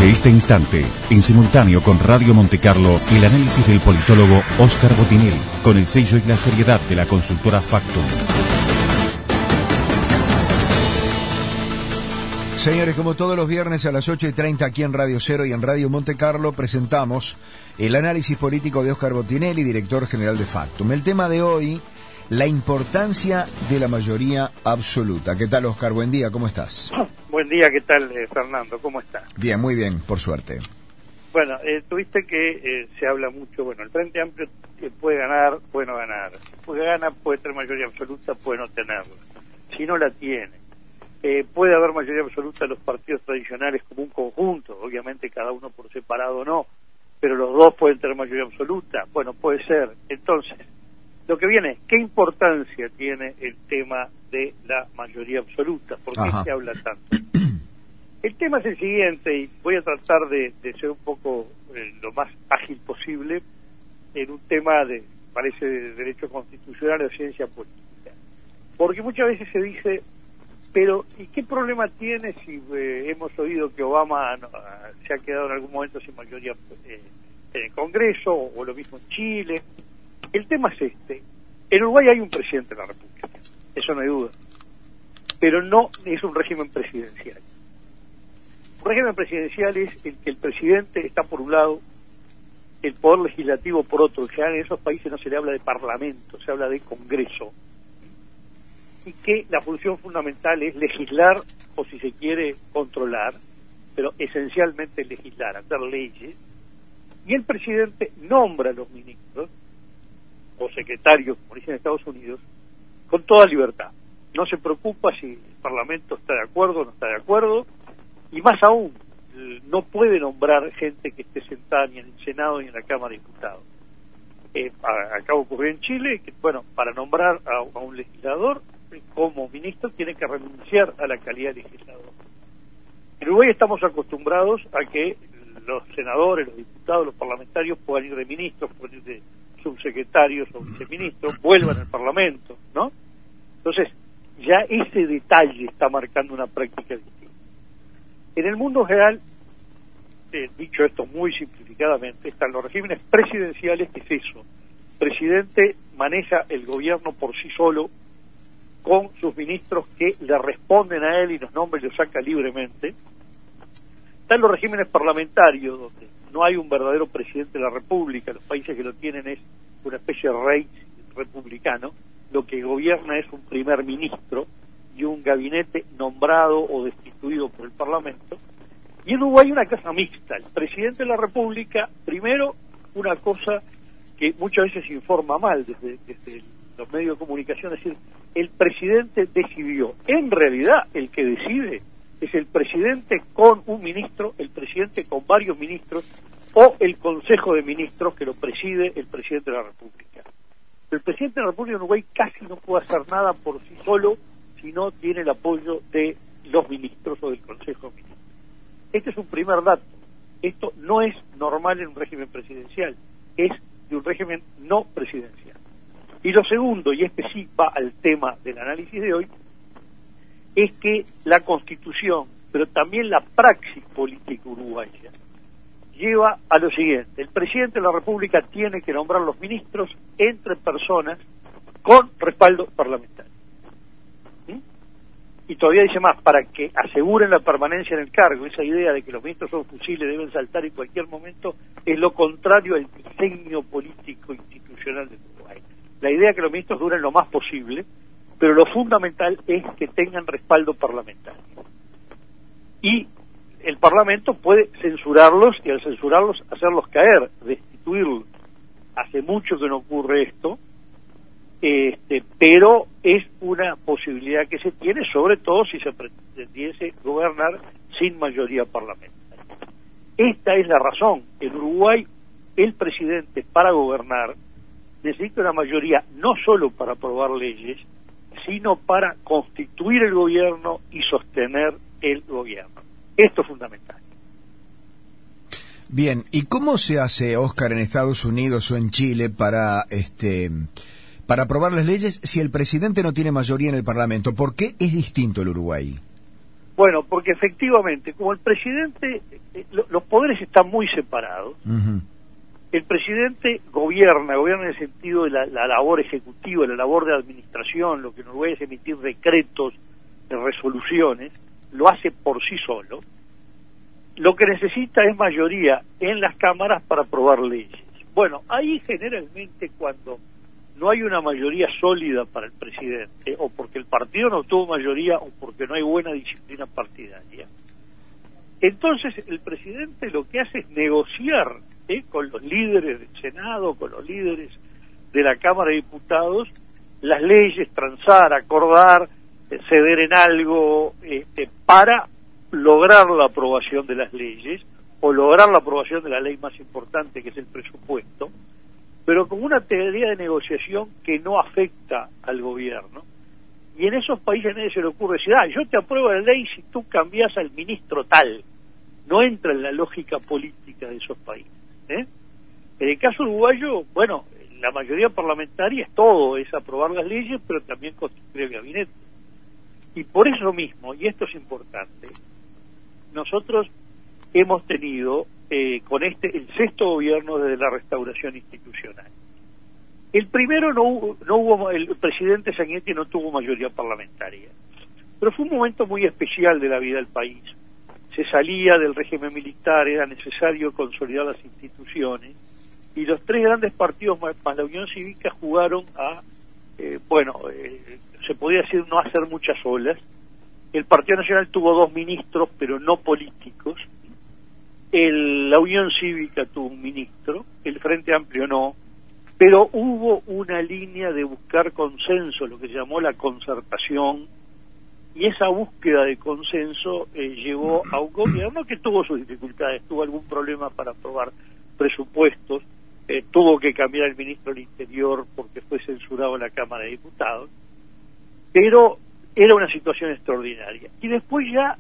Desde este instante, en simultáneo con Radio Montecarlo, el análisis del politólogo Óscar Botinelli, con el sello y la seriedad de la consultora Factum. Señores, como todos los viernes a las 8:30 aquí en Radio Cero y en Radio Montecarlo, presentamos el análisis político de Óscar Botinelli, director general de Factum. El tema de hoy, la importancia de la mayoría absoluta. ¿Qué tal, Óscar? Buen día, ¿cómo estás? Buen día, ¿qué tal, Fernando? ¿Cómo estás? Bien, muy bien, por suerte. Bueno, tuviste que se habla mucho, bueno, el Frente Amplio puede ganar, puede no ganar. Puede ganar, puede tener mayoría absoluta, puede no tenerla. Si no la tiene. Puede haber mayoría absoluta en los partidos tradicionales como un conjunto, obviamente cada uno por separado no, pero los dos pueden tener mayoría absoluta. Bueno, puede ser. Entonces, lo que viene, ¿qué importancia tiene el tema de la mayoría absoluta? ¿Por qué se habla tanto? El tema es el siguiente, y voy a tratar de ser un poco lo más ágil posible en un tema parece de derecho constitucional o ciencia política. Porque muchas veces se dice, pero ¿y qué problema tiene si hemos oído que Obama se ha quedado en algún momento sin mayoría en el Congreso, o lo mismo en Chile? El tema es este. En Uruguay hay un presidente de la República, eso no hay duda, pero no es un régimen presidencial. Un régimen presidencial es el que el presidente está por un lado, el poder legislativo por otro. En general en esos países no se le habla de parlamento, se habla de Congreso, y que la función fundamental es legislar, o si se quiere controlar, pero esencialmente legislar, hacer leyes, y el presidente nombra a los ministros o secretarios, como dicen en Estados Unidos, con toda libertad. No se preocupa si el Parlamento está de acuerdo o no está de acuerdo, y más aún, no puede nombrar gente que esté sentada ni en el Senado ni en la Cámara de Diputados. Acá ocurrió en Chile que, bueno, para nombrar a un legislador como ministro tiene que renunciar a la calidad de legislador. En Uruguay estamos acostumbrados a que los senadores, los diputados, los parlamentarios puedan ir de ministros, pueden ir de subsecretarios o viceministros, vuelvan al Parlamento, ¿no? Entonces, ya ese detalle está marcando una práctica distinta. En el mundo real, dicho esto muy simplificadamente, están los regímenes presidenciales, que es eso. El presidente maneja el gobierno por sí solo, con sus ministros que le responden a él y los nombra y los saca libremente. Están los regímenes parlamentarios, donde no hay un verdadero presidente de la República. Los países que lo tienen es una especie de rey republicano. Lo que gobierna es un primer ministro y un gabinete nombrado o destituido por el Parlamento. Y en Uruguay hay una casa mixta. El presidente de la República, primero, una cosa que muchas veces se informa mal desde los medios de comunicación, es decir, el presidente decidió. En realidad, el que decide es el presidente con un ministro, el presidente con varios ministros, o el Consejo de Ministros que lo preside el presidente de la República. El presidente de la República de Uruguay casi no puede hacer nada por sí solo si no tiene el apoyo de los ministros o del Consejo de Ministros. Este es un primer dato. Esto no es normal en un régimen presidencial, es de un régimen no presidencial. Y lo segundo, y este sí va al tema del análisis de hoy, es que la Constitución, pero también la praxis política uruguaya, lleva a lo siguiente: el presidente de la República tiene que nombrar los ministros entre personas con respaldo parlamentario. Y todavía dice más, para que aseguren la permanencia en el cargo. Esa idea de que los ministros son fusiles, deben saltar en cualquier momento, es lo contrario al diseño político institucional de Uruguay. La idea es que los ministros duren lo más posible, pero lo fundamental es que tengan respaldo parlamentario. Y el Parlamento puede censurarlos, y al censurarlos hacerlos caer, destituirlos. Hace mucho que no ocurre esto, pero es una posibilidad que se tiene, sobre todo si se pretendiese gobernar sin mayoría parlamentaria. Esta es la razón. En Uruguay, el presidente, para gobernar, necesita una mayoría no solo para aprobar leyes, sino para constituir el gobierno y sostener el gobierno. Esto es fundamental. Bien, ¿y cómo se hace, Óscar, en Estados Unidos o en Chile para aprobar las leyes si el presidente no tiene mayoría en el Parlamento? ¿Por qué es distinto el Uruguay? Bueno, porque efectivamente, como el presidente, los poderes están muy separados. El presidente gobierna en el sentido de la labor ejecutiva, la labor de administración, lo que en Uruguay es emitir decretos, resoluciones, lo hace por sí solo. Lo que necesita es mayoría en las cámaras para aprobar leyes. Bueno, ahí generalmente cuando no hay una mayoría sólida para el presidente, o porque el partido no tuvo mayoría, o porque no hay buena disciplina partidaria, entonces el presidente lo que hace es negociar con los líderes del Senado, con los líderes de la Cámara de Diputados, las leyes, transar, acordar, ceder en algo, para lograr la aprobación de las leyes, o lograr la aprobación de la ley más importante, que es el presupuesto, pero con una teoría de negociación que no afecta al gobierno. Y en esos países a nadie se le ocurre decir, yo te apruebo la ley si tú cambias al ministro tal. No entra en la lógica política de esos países. En el caso uruguayo, bueno, la mayoría parlamentaria es todo, es aprobar las leyes, pero también constituir el gabinete. Y por eso mismo, y esto es importante, nosotros hemos tenido con el sexto gobierno desde la restauración institucional. El primero no hubo, el presidente Sanguinetti no tuvo mayoría parlamentaria, pero fue un momento muy especial de la vida del país. Se salía del régimen militar, era necesario consolidar las instituciones, y los tres grandes partidos más la Unión Cívica jugaron a, se podía decir no hacer muchas olas. El Partido Nacional tuvo 2 ministros, pero no políticos. La Unión Cívica tuvo un ministro, el Frente Amplio no, pero hubo una línea de buscar consenso, lo que se llamó la concertación, y esa búsqueda de consenso llevó a un gobierno que tuvo sus dificultades, tuvo algún problema para aprobar presupuestos, tuvo que cambiar el ministro del Interior porque fue censurado en la Cámara de Diputados, pero era una situación extraordinaria. Y después ya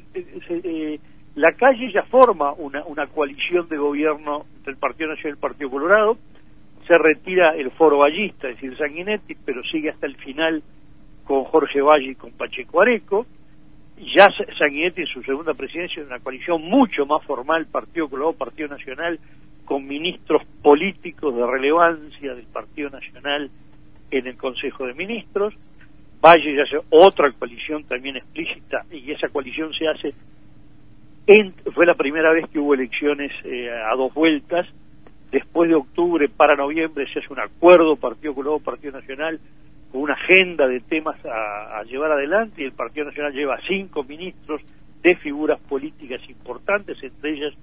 la calle ya forma una coalición de gobierno entre el Partido Nacional y el Partido Colorado. Se retira el Foro Vallista, es decir, Sanguinetti, pero sigue hasta el final con Jorge Valle y con Pacheco Areco. Ya Sanguinetti en su segunda presidencia, una coalición mucho más formal, Partido Colorado, Partido Nacional, con ministros políticos de relevancia del Partido Nacional en el Consejo de Ministros. Valle ya hace otra coalición también explícita, y esa coalición se hace fue la primera vez que hubo elecciones a 2 vueltas. Después de octubre para noviembre se hace un acuerdo Partido Colorado, Partido Nacional, con una agenda de temas a llevar adelante, y el Partido Nacional lleva 5 ministros de figuras políticas importantes, entre ellas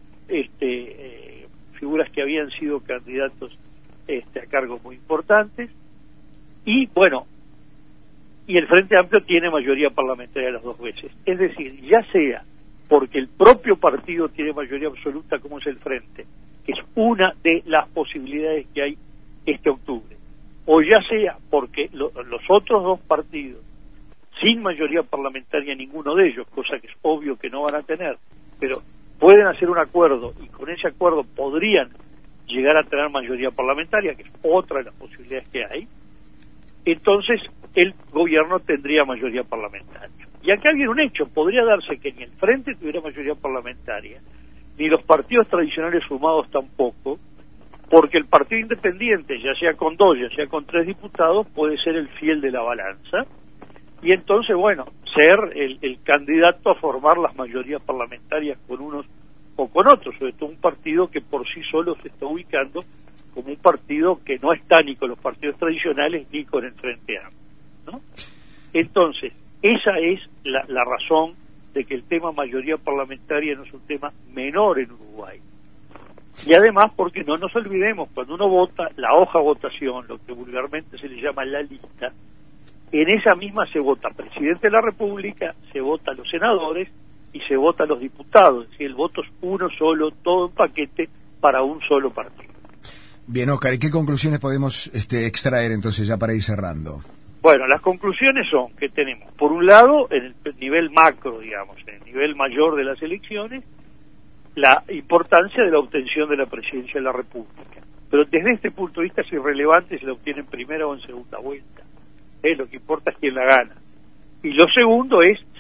figuras que habían sido candidatos a cargos muy importantes, y bueno, y el Frente Amplio tiene mayoría parlamentaria las 2 veces. Es decir, ya sea porque el propio partido tiene mayoría absoluta, como es el Frente, que es una de las posibilidades que hay este octubre, o ya sea porque los otros 2 partidos, sin mayoría parlamentaria ninguno de ellos, cosa que es obvio que no van a tener, pero pueden hacer un acuerdo, y con ese acuerdo podrían llegar a tener mayoría parlamentaria, que es otra de las posibilidades que hay, entonces el gobierno tendría mayoría parlamentaria. Y acá viene un hecho, podría darse que ni el Frente tuviera mayoría parlamentaria, ni los partidos tradicionales sumados tampoco, porque el partido independiente, ya sea con 2, ya sea con 3 diputados, puede ser el fiel de la balanza, y entonces, bueno, ser el candidato a formar las mayorías parlamentarias con unos o con otros, sobre todo un partido que por sí solo se está ubicando como un partido que no está ni con los partidos tradicionales ni con el Frente Amplio, ¿no? Entonces, esa es la razón de que el tema mayoría parlamentaria no es un tema menor en Uruguay. Y además, porque no nos olvidemos, cuando uno vota, la hoja votación, lo que vulgarmente se le llama la lista, en esa misma se vota presidente de la República, se vota a los senadores y se vota a los diputados. Es decir, el voto es uno solo, todo en paquete para un solo partido. Bien, Óscar, ¿y qué conclusiones podemos extraer entonces ya para ir cerrando? Bueno, las conclusiones son que tenemos, por un lado, en el nivel macro, digamos, en el nivel mayor de las elecciones, la importancia de la obtención de la presidencia de la República. Pero desde este punto de vista es irrelevante si la obtiene en primera o en segunda vuelta. Lo que importa es quién la gana. Y lo segundo es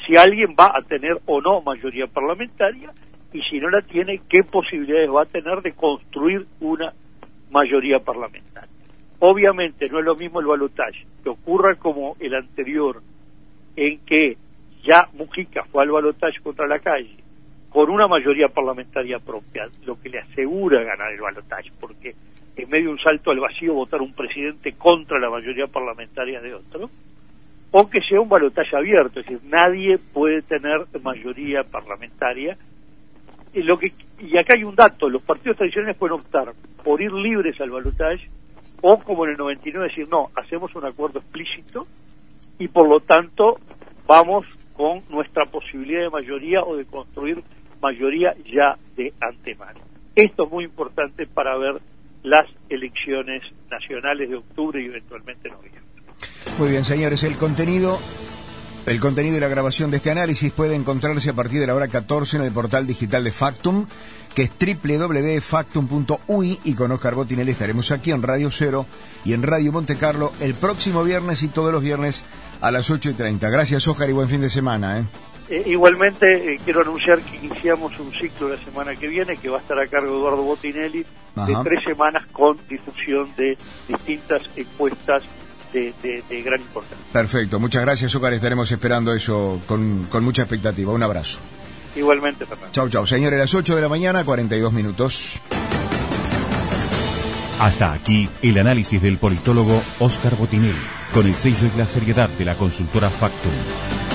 si alguien va a tener o no mayoría parlamentaria, y si no la tiene, qué posibilidades va a tener de construir una mayoría parlamentaria. Obviamente no es lo mismo el balotaje que ocurra como el anterior, en que ya Mujica fue al balotaje contra Lacalle con una mayoría parlamentaria propia, lo que le asegura ganar el balotaje, porque en medio de un salto al vacío votar un presidente contra la mayoría parlamentaria de otro, o que sea un balotaje abierto, es decir, nadie puede tener mayoría parlamentaria. Y acá hay un dato: los partidos tradicionales pueden optar por ir libres al balotaje, o como en el 99 decir, no, hacemos un acuerdo explícito y por lo tanto vamos con nuestra posibilidad de mayoría o de construir mayoría ya de antemano. Esto es muy importante para ver las elecciones nacionales de octubre y eventualmente noviembre. Muy bien, señores, el contenido y la grabación de este análisis puede encontrarse a partir de la hora 14 en el portal digital de Factum, que es www.factum.uy, y con Oscar Botinelli estaremos aquí en Radio Cero y en Radio Montecarlo el próximo viernes y todos los viernes a las 8:30. Gracias, Oscar, y buen fin de semana. Igualmente quiero anunciar que iniciamos un ciclo la semana que viene que va a estar a cargo de Eduardo Botinelli, de 3 semanas con difusión de distintas encuestas de gran importancia. Perfecto, muchas gracias, Oscar, estaremos esperando eso con mucha expectativa. Un abrazo. Igualmente, Fernando. Chau, chau. Señores, las 8 de la mañana, 42 minutos. Hasta aquí el análisis del politólogo Oscar Botinelli, con el sello y la seriedad de la consultora Factum.